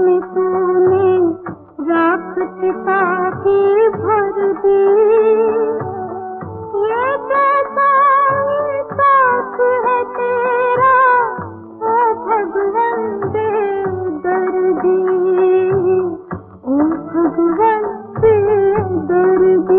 में तूने राख चिता की भर दी। ये कैसा इंसाफ है तेरा, ओ भगवान बेदर्दी, ओ भगवान बेदर्दी।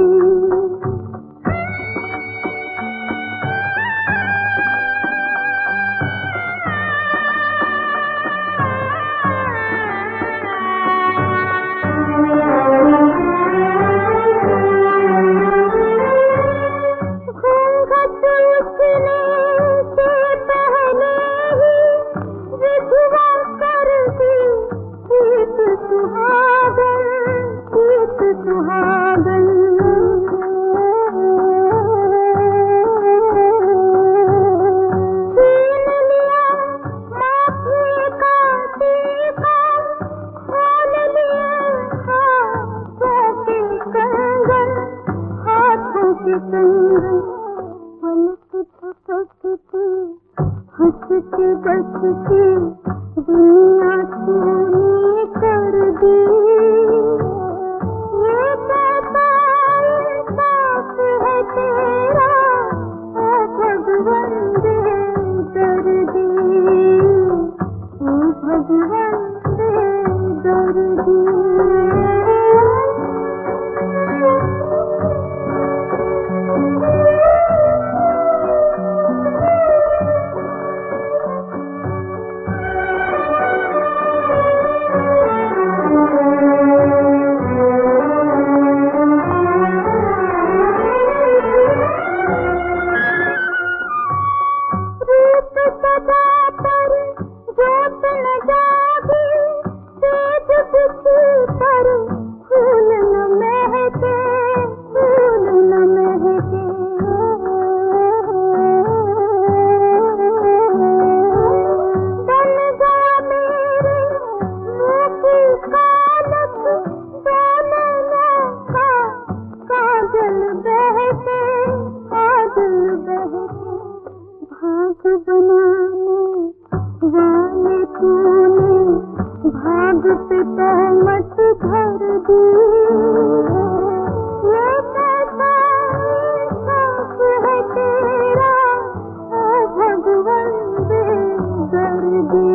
हंसती बसती दुनिया तूने कर दी। ये कैसा इंसाफ है तेरा, ओ भगवान बेदर्दी, ओ भगवान बेदर्दी। भाग पे तहमत भर दी। ये कैसा इंसाफ है तेरा, ओ भगवान बेदर्दी।